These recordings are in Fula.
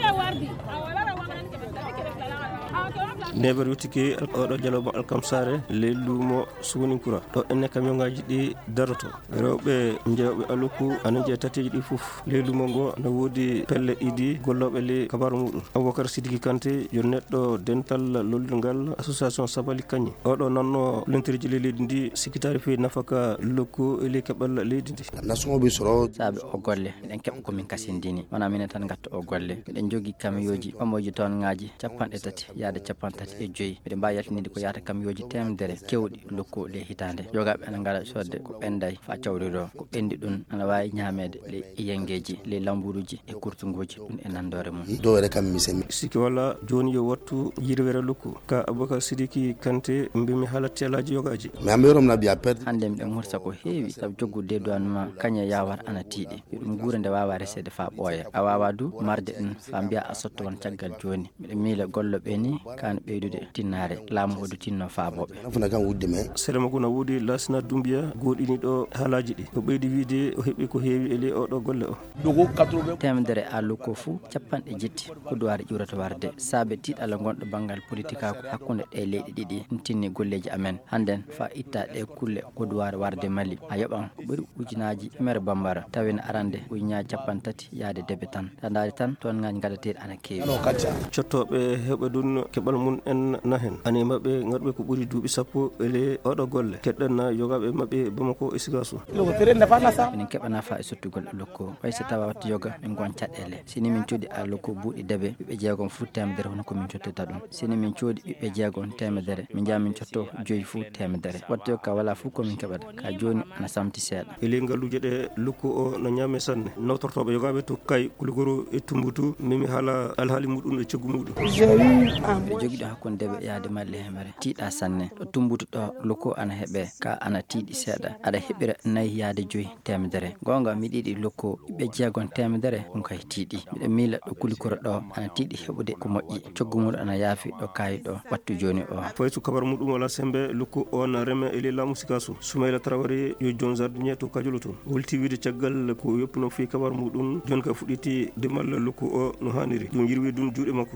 neber wutiki oɗo jalobo alkamsare ley luumo Suwaninkura ɗo enne camion ngaji ɗi daroto rewɓe jewɓe aluku ana jeeya tatiji ɗi foof ley luumo ngo no woodi pelle ɗiɗi golloɓe ley kabaru muɗum Aboubacar Sidiki Kanté yo neɗɗo dental lollirgal association Sabali Kagni oɗo nanno lentiriji ley leydi ndi sikkitari fewi nafaka lokku ley keɓal leydi ndi nasmoɓe soro saabe o golle eɗen keɓa komin kasindini wona minen tan gatta o golle eɗen jogui kamioji ɓamoji ton ngaji 30 yaade 35 miɗen mbawi yaltinide ko yata kamioji temedere kewɗi lokku ley hitande jogaɓe ana ngara sodde ko ɓenday fa cawrido ko ɓendi ɗum ana wawi ñamede ley yengeji ley lamburuji e kurtugoji ɗum e nandore mum dowere kam misemi sikki walla joni yo wattu yirwere lokku ka Aboubacar Sidiki Kanté mbimi haala telaji yogaji mi amberom na biya perde hande miɗen hursa ko heewi saabu joggude douanement kañe yawat ana tiiɗi ɗum guure nde wawa resede fa ɓooya a wawa du marde ɗum fa mbiya a sotto won caggal joni miɗen miila golloɓe ni kane ɓeydude tinnare laamu hodu tinno faaboɓe nafuna kan wudde me Selema Guna woodi Lasina Doumbia goɗini ɗo haalaji ɗi o ɓeydi wiide o heeɓi ko heewi e ley oɗo golle o temedere a lokko fou 70 ko duware ƴurata warde saabe tiiɗalla gonɗo banggal politique ako hakkude ɗe leyɗi ɗiɗi ɗum tinni golleji amen hannden fa itta ɗe kulle ko duware warde Mali a yoɓan ko ɓuri ujunaji mere bambara tawina arande ujunaji 30 yaade debe tan tandade tan toon ngaji gadateɗe ana keewi cottoɓe heɓa ɗum keɓal mum en nahen ani mabɓe garɓe ko ɓuuri duuɓi 10 ele oɗo golle keɗɗen yogaɓe mabɓe Bamako e Sigassou enen keɓa nafa e sottugol e lokko way so tawa wattu yoga min gon caɗele sini min coodi a lokko buuɗi debe ɓiɓɓe jeegom fuu temedere hono komin cottata ɗum sini min coodi ɓiɓɓe jeegom temedere min jaa min cotto joyi fuu temedere wattu yokka wala fuu komin keɓata ka joni ana samti seeɗa ele ngalluje ɗe lokku o no ñaame sanne nawtortoɓe yogaɓe to kay Kulukoro e Tumbutu mimi haala alhaali muɗum e coggu muɗum ɓe jogiɗo hakkude debe yaade Mali hemere tiiɗa sanne ɗo Tumbutu ɗo lokku ana heeɓe ka ana tiiɗi seeɗa aɗa heɓira 4 yaade 5 temedere gonga mi ɗiɗi lokku ɓiɓɓe jeegom temedere ɗum kay tiiɗi miɗen miila ɗo Kulukoro ɗo ana tiiɗi heɓude ko moƴƴi coggu muɗum ana yaafi ɗo kayi ɗo wattu joni o fayso kabaru muɗum wala sembe lokku on reme ele laamu Sigassou Soumaïla Traoré yo jon jardinier to Kadiolo to holti wiide caggal ko yoppuno fi kabaru muɗum joni ka fuɗɗiti demal lokku o no hanniri ɗum yirwi ɗum juuɗe makko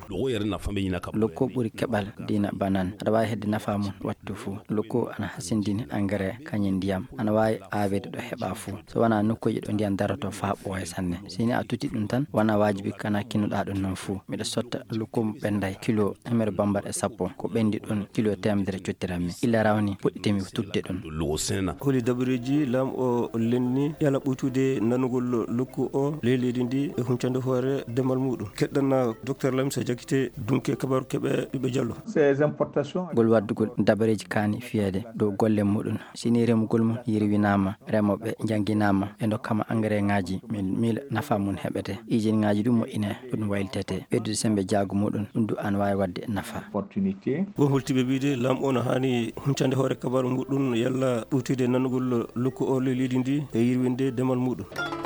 lokku ɓuuri keɓal dina banan aɗa wawi hedde nafa mum wattu fou lokku ana hasindini engrais kañum ndiyam ana wawi awede ɗo heeɓa fou so wona nokkuji ɗo ndiyam daroto fa ɓooya sanne sini a tuti ɗum tan wona wajibi kana kinnuɗa ɗum noon fou miɗa sotta lokku ɓenday kilo emer bambar e 10 ko ɓendi ɗon kilo temedere cottiranmi illa rawni puɗɗitemi tudde ɗon holi dabareji laam o lenni yala ɓuytude nanugol lokku o ley leydi ndi e huncande hoore demal muɗum keɗɗanna docteur Lamissa Diakité dunke kabaru keɓe ɓiɓɓe Diallo gol waddugol dabareji kani fiyede dow golle muɗum sini remugol mum yirwinama remoɓe jangguinama e dokkama engrais ngaji min miila nafa mum heɓete hygiène ngaji ɗum moƴƴine ɗum waylitete ɓeddude sembe jaago muɗum ɗum du an wawi wadde nafa won holtiɓe wiide laam o no hani huncande hoore kabaru muɗum yalla ɓuytude nanugol lokku o ley leydi ndi e yirwinde demal muɗum